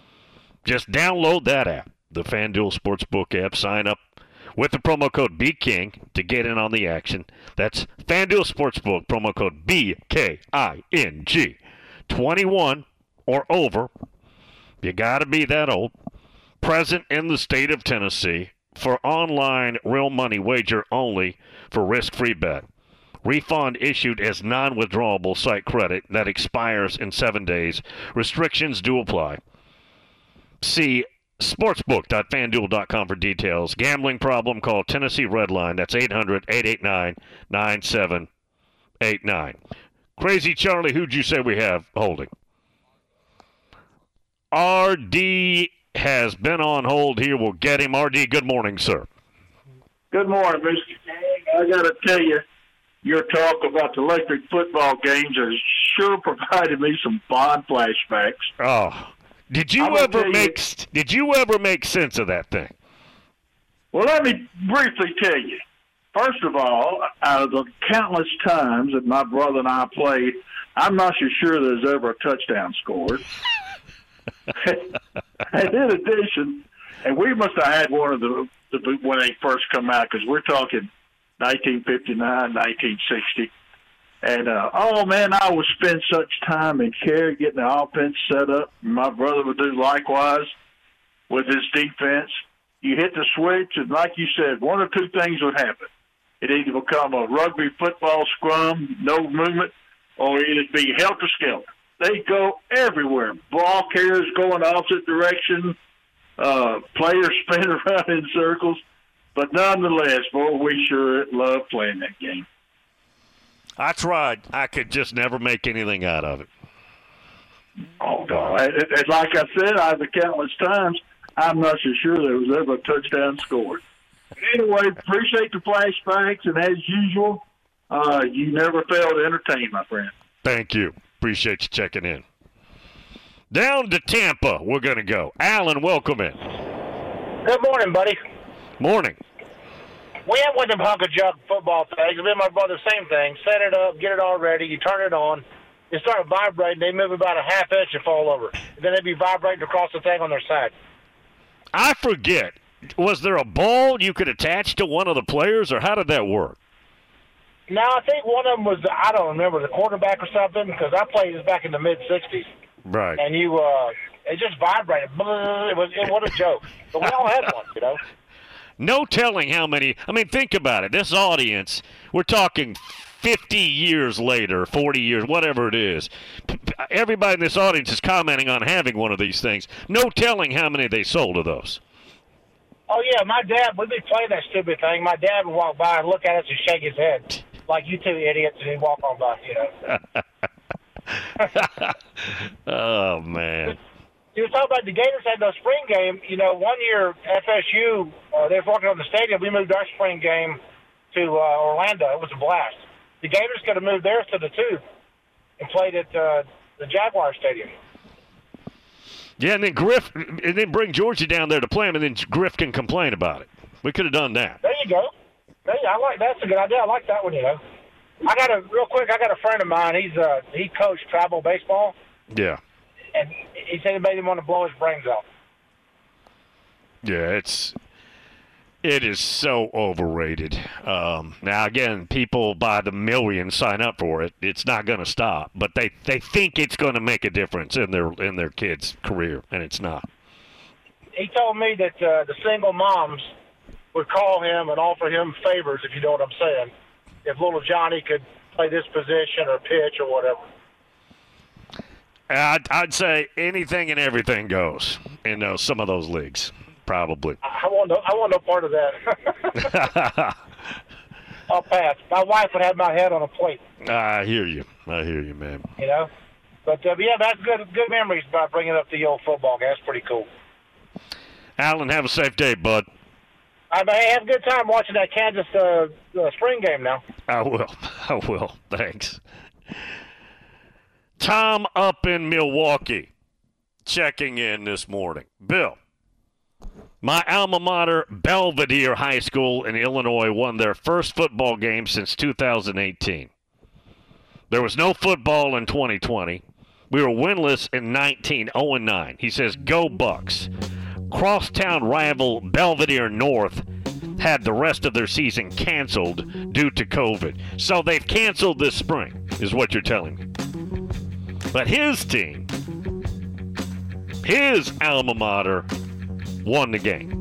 Just download that app, the FanDuel Sportsbook app. Sign up with the promo code BKING to get in on the action. That's FanDuel Sportsbook, promo code B K I N G. twenty-one or over. You got to be that old. Present in the state of Tennessee for online real money wager only for risk-free bet. Refund issued as non-withdrawable site credit that expires in seven days. Restrictions do apply. See sportsbook dot fan duel dot com for details. Gambling problem, call Tennessee Redline. That's eight hundred, eight eight nine, nine seven eight nine. Crazy Charlie, who'd you say we have holding? R D has been on hold here. We'll get him. R D, good morning, sir. Good morning, Mister I got to tell you, your talk about the electric football games has sure provided me some fond flashbacks. Oh, did you ever make you, did you ever make sense of that thing? Well, let me briefly tell you. First of all, out of the countless times that my brother and I played, I'm not so sure there's ever a touchdown scored. And in addition, and we must have had one of the, the when they first come out, because we're talking nineteen fifty-nine, nineteen sixty. And, uh, oh, man, I would spend such time and care getting the offense set up. My brother would do likewise with his defense. You hit the switch, and like you said, one or two things would happen. It either become a rugby football scrum, no movement, or it'd be helter-skelter. They go everywhere. Ball carriers go in the opposite direction. Uh, players spin around in circles. But nonetheless, boy, we sure love playing that game. I tried. I could just never make anything out of it. Oh, no. And, and like I said, out of the countless times, I'm not so sure there was ever a touchdown scored. Anyway, appreciate the flashbacks, and as usual, uh, you never fail to entertain, my friend. Thank you. Appreciate you checking in. Down to Tampa, we're going to go. Alan, welcome in. Good morning, buddy. Morning. We have one of them hunk of junk football things. Me and my brother, same thing. Set it up, get it all ready. You turn it on. It started vibrating. They move about a half inch and fall over. And then they'd be vibrating across the thing on their side. I forget. Was there a ball you could attach to one of the players, or how did that work? No, I think one of them was, I don't remember, the quarterback or something, because I played this back in the mid-sixties. Right. And you, uh, it just vibrated. It was, it was a joke. But we all had one, you know. No telling how many. I mean, think about it. This audience, we're talking fifty years later, forty years, whatever it is. Everybody in this audience is commenting on having one of these things. No telling how many they sold of those. Oh, yeah, my dad, we'd be playing that stupid thing. My dad would walk by and look at us and shake his head like, you two idiots, and he'd walk on by, you know. Oh, man. You were talking about the Gators had no spring game. You know, one year, F S U, uh, they were working on the stadium. We moved our spring game to uh, Orlando. It was a blast. The Gators could have moved theirs to the two and played at uh, the Jaguar Stadium. Yeah, and then Griff, and then bring Georgia down there to play him, and then Griff can complain about it. We could have done that. There you go. There you, I like that's a good idea. I like that one. You know, I got a real quick. I got a friend of mine. He's uh he coached travel baseball. Yeah. And he said it made him want to blow his brains out. Yeah, it's it is so overrated. Um, now, again, people by the millions sign up for it. It's not going to stop, but they, they think it's going to make a difference in their in their kid's career, and it's not. He told me that uh, the single moms would call him and offer him favors, if you know what I'm saying, if little Johnny could play this position or pitch or whatever. I'd, I'd say anything and everything goes in those, some of those leagues, probably. I want no, I want no part of that. I'll pass. My wife would have my head on a plate. I hear you. I hear you, man. You know? But, uh, yeah, that's good good memories about bringing up the old football game. That's pretty cool. Alan, have a safe day, bud. I mean, have a good time watching that Kansas uh, uh, spring game now. I will. I will. Thanks. Tom up in Milwaukee checking in this morning. Bill, my alma mater, Belvedere High School in Illinois, won their first football game since two thousand eighteen. There was no football in twenty twenty. We were winless in nineteen, oh and nine. He says, go Bucks. Crosstown rival Belvedere North had the rest of their season canceled due to COVID. So they've canceled this spring, is what you're telling me. But his team, his alma mater, won the game.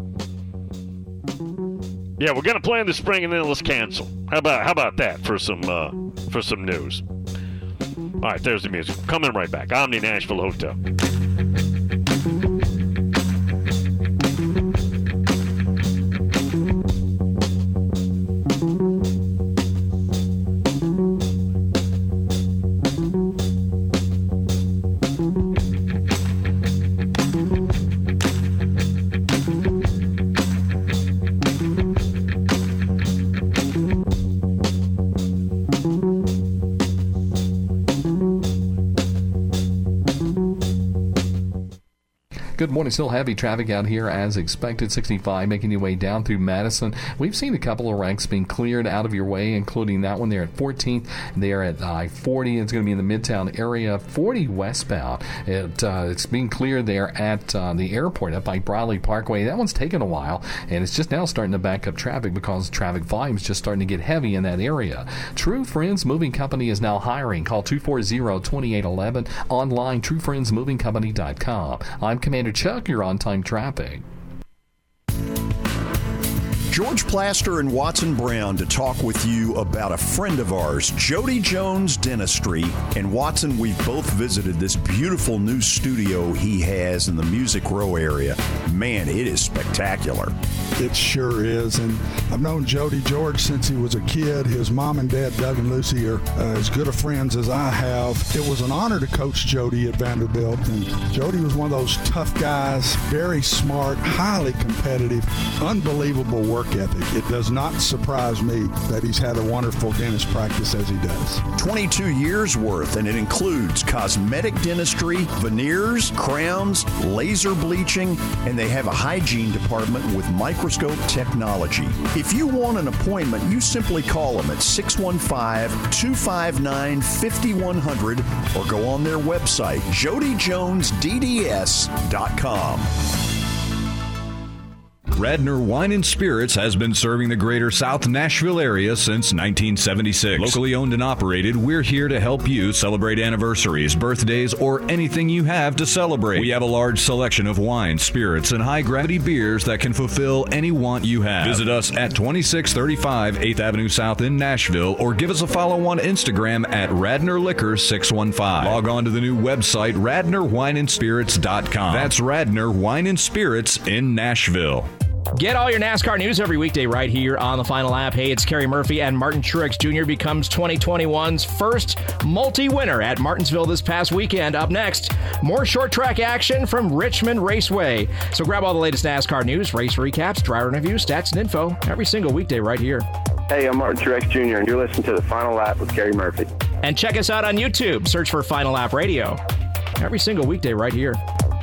Yeah, we're gonna play in the spring and then let's cancel. How about how about that for some uh, for some news? All right, there's the music. Coming right back. Omni Nashville Hotel. Good morning. Still heavy traffic out here as expected. sixty-five making your way down through Madison. We've seen a couple of wrecks being cleared out of your way, including that one there at fourteenth. There at I forty. It's going to be in the Midtown area. forty westbound. It, uh, it's being cleared there at uh, the airport up by Bradley Parkway. That one's taken a while, and it's just now starting to back up traffic because traffic volume is just starting to get heavy in that area. True Friends Moving Company is now hiring. Call two four zero, two eight one one. Online, true friends moving company dot com. I'm Commander Chuck. You're on time traffic. George Plaster and Watson Brown to talk with you about a friend of ours, Jody Jones Dentistry. And Watson, we've both visited this beautiful new studio he has in the Music Row area. Man, it is spectacular. It sure is. And I've known Jody George since he was a kid. His mom and dad, Doug and Lucy, are uh, as good of friends as I have. It was an honor to coach Jody at Vanderbilt. And Jody was one of those tough guys, very smart, highly competitive, unbelievable work ethic. It does not surprise me that he's had a wonderful dentist practice as he does. twenty-two years worth, and it includes cosmetic dentistry, veneers, crowns, laser bleaching, and they have a hygiene department with microscope technology. If you want an appointment, you simply call them at six one five, two five nine, five one zero zero or go on their website, jody jones d d s dot com. Radnor Wine and Spirits has been serving the greater South Nashville area since nineteen seventy-six. Locally owned and operated, we're here to help you celebrate anniversaries, birthdays, or anything you have to celebrate. We have a large selection of wine, spirits, and high-gravity beers that can fulfill any want you have. Visit us at twenty-six thirty-five eighth Avenue South in Nashville, or give us a follow on Instagram at Radnor Liquor six one five. Log on to the new website, radnor wine and spirits dot com. That's Radnor Wine and Spirits in Nashville. Get all your NASCAR news every weekday right here on the Final Lap. Hey, it's Kerry Murphy, and Martin Truex Junior becomes twenty twenty-one's first multi-winner at Martinsville this past weekend. Up next, more short track action from Richmond Raceway. So grab all the latest NASCAR news, race recaps, driver interviews, stats, and info every single weekday right here. Hey, I'm Martin Truex Junior, and you're listening to the Final Lap with Kerry Murphy. And check us out on YouTube. Search for Final Lap Radio every single weekday right here.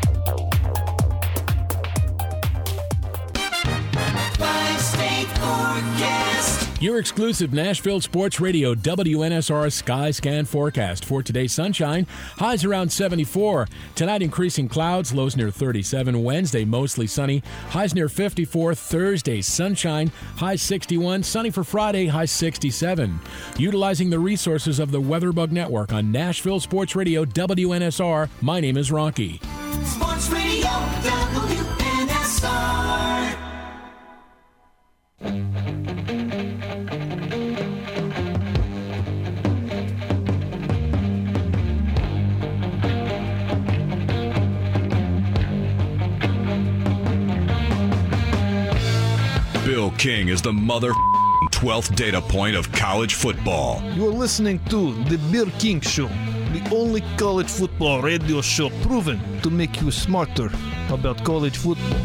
Your exclusive Nashville Sports Radio W N S R Sky Scan forecast for today's sunshine. Highs around seventy-four. Tonight, increasing clouds, lows near thirty-seven. Wednesday, mostly sunny. Highs near fifty-four. Thursday, sunshine. Highs sixty-one. Sunny for Friday, highs sixty-seven. Utilizing the resources of the Weatherbug Network on Nashville Sports Radio W N S R, my name is Rocky. Sports Radio W N S R. Bill King is the mother twelfth data point of college football. You are listening to The Bill King Show, the only college football radio show proven to make you smarter about college football.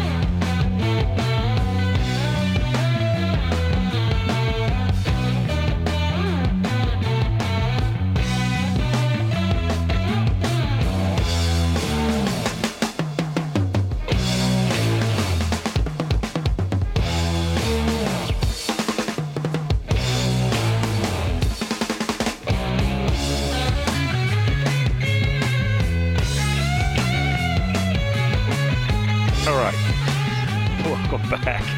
Back.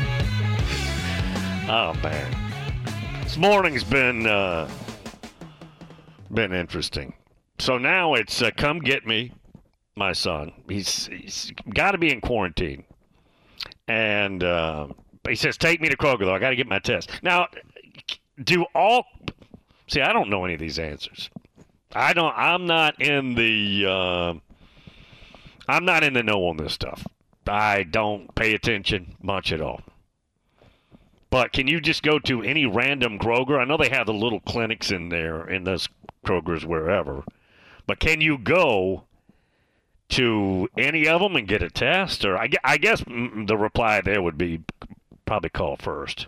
Oh man, this morning's been uh, been interesting. So now it's uh, come get me, my son. He's he's got to be in quarantine, and uh, he says, "Take me to Kroger, though. I got to get my test." Now, do all see? I don't know any of these answers. I don't. I'm not in the. Uh, I'm not in the know on this stuff. I don't pay attention much at all. But can you just go to any random Kroger? I know they have the little clinics in there, in those Krogers, wherever. But can you go to any of them and get a test? Or I, I guess the reply there would be probably call first.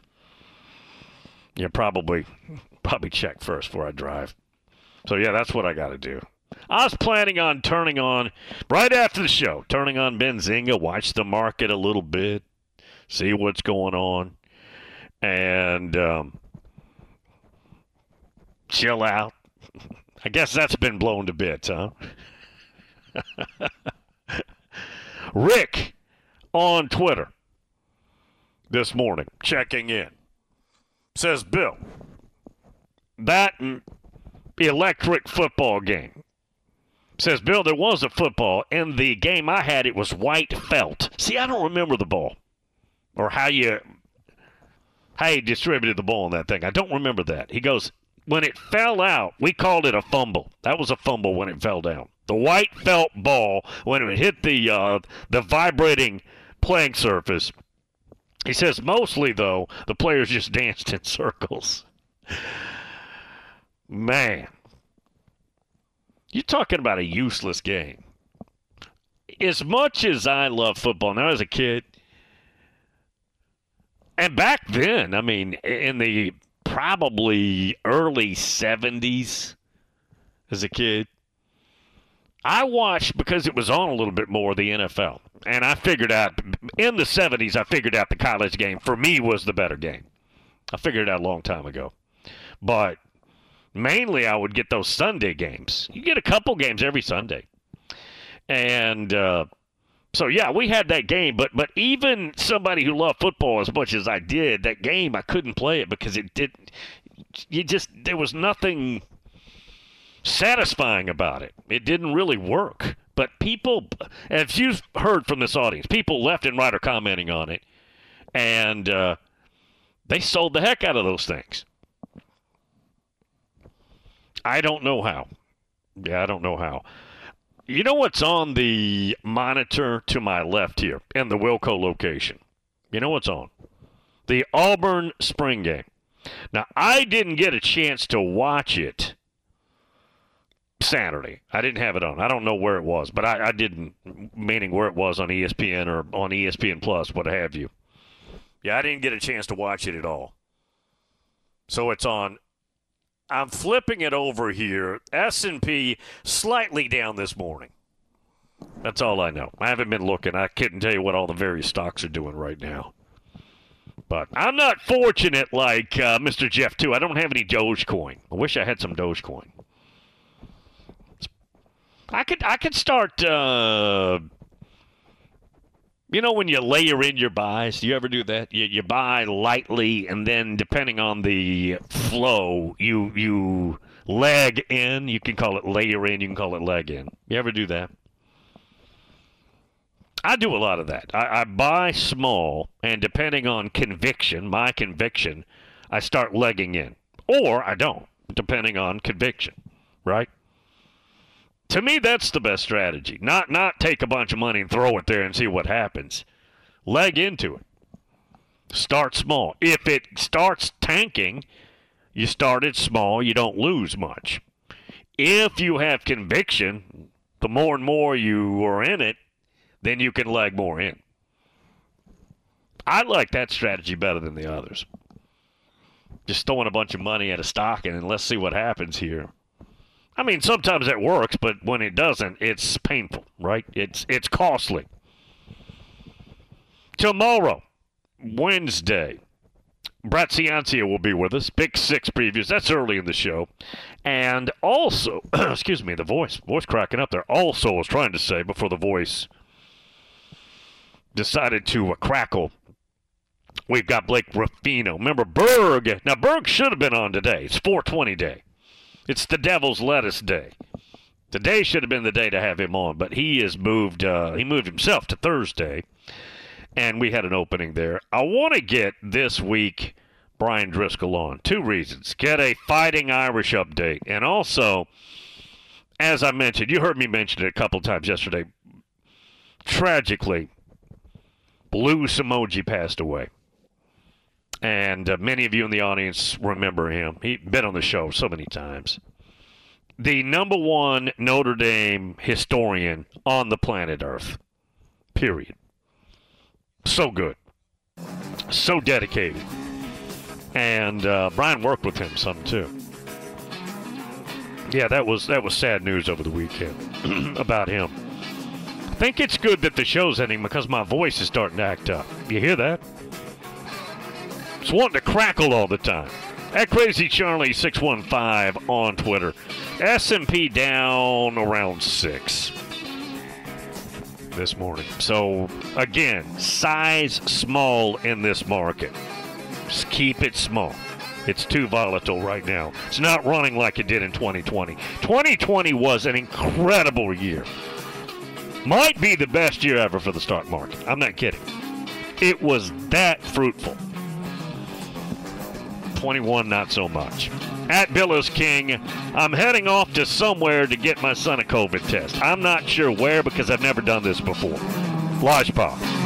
Yeah, probably, probably check first before I drive. So, yeah, that's what I got to do. I was planning on turning on, right after the show, turning on Benzinga, watch the market a little bit, see what's going on, and um, chill out. I guess that's been blown to bits, huh? Rick on Twitter this morning, checking in, says, Bill, that electric football game. Says, Bill, there was a football. In the game I had, it was white felt. See, I don't remember the ball or how you how you distributed the ball in that thing. I don't remember that. He goes, when it fell out, we called it a fumble. That was a fumble when it fell down. The white felt ball, when it hit the uh, the vibrating playing surface. He says, mostly, though, the players just danced in circles. Man. You're talking about a useless game. As much as I love football, now as a kid, and back then, I mean, in the probably early seventies as a kid, I watched, because it was on a little bit more, the N F L. And I figured out, in the seventies, I figured out the college game, for me, was the better game. I figured it out a long time ago. But mainly, I would get those Sunday games. You get a couple games every Sunday. And uh, so, yeah, we had that game. But but even somebody who loved football as much as I did, that game, I couldn't play it because it didn't – you just – there was nothing satisfying about it. It didn't really work. But people – as you've heard from this audience, people left and right are commenting on it. And uh, they sold the heck out of those things. I don't know how. Yeah, I don't know how. You know what's on the monitor to my left here in the Wilco location? You know what's on? The Auburn spring game. Now, I didn't get a chance to watch it Saturday. I didn't have it on. I don't know where it was, but I, I didn't, meaning where it was on E S P N or on E S P N Plus, what have you. Yeah, I didn't get a chance to watch it at all. So it's on. I'm flipping it over here. S and P slightly down this morning. That's all I know. I haven't been looking. I couldn't tell you what all the various stocks are doing right now. But I'm not fortunate like uh, Mister Jeff, too. I don't have any Dogecoin. I wish I had some Dogecoin. I could, I could start... Uh, You know when you layer in your buys? Do you ever do that? You, you buy lightly, and then depending on the flow, you you leg in. You can call it layer in. You can call it leg in. You ever do that? I do a lot of that. I, I buy small, and depending on conviction, my conviction, I start legging in. Or I don't, depending on conviction, right? To me, that's the best strategy. Not not take a bunch of money and throw it there and see what happens. Leg into it. Start small. If it starts tanking, you start it small, you don't lose much. If you have conviction, the more and more you are in it, then you can leg more in. I like that strategy better than the others. Just throwing a bunch of money at a stock and then let's see what happens here. I mean, sometimes it works, but when it doesn't, it's painful, right? It's it's costly. Tomorrow, Wednesday, Brett Ciancia will be with us. Big Six previews. That's early in the show. And also, excuse me, the voice, voice cracking up there. Also, I was trying to say before the voice decided to uh, crackle, we've got Blake Ruffino. Remember, Berg. Now, Berg should have been on today. It's four twenty day. It's the Devil's Lettuce Day. Today should have been the day to have him on, but he has moved. Uh, he moved himself to Thursday, and we had an opening there. I want to get this week Brian Driscoll on. Two reasons. Get a Fighting Irish update, and also, as I mentioned, you heard me mention it a couple times yesterday, tragically, Blue Samoji passed away. And uh, many of you in the audience remember him. He's been on the show so many times. The number one Notre Dame historian on the planet Earth. Period. So good. So dedicated. And uh, Brian worked with him some, too. Yeah, that was that was sad news over the weekend about him. I think it's good that the show's ending because my voice is starting to act up. You hear that? It's wanting to crackle all the time. At Crazy Charlie six one five on Twitter. S and P down around six this morning. So, again, size small in this market. Just keep it small. It's too volatile right now. It's not running like it did in twenty twenty. twenty twenty was an incredible year. Might be the best year ever for the stock market. I'm not kidding. It was that fruitful. twenty-one, not so much. At Bill is King, I'm heading off to somewhere to get my son a COVID test. I'm not sure where because I've never done this before. Lodgepah.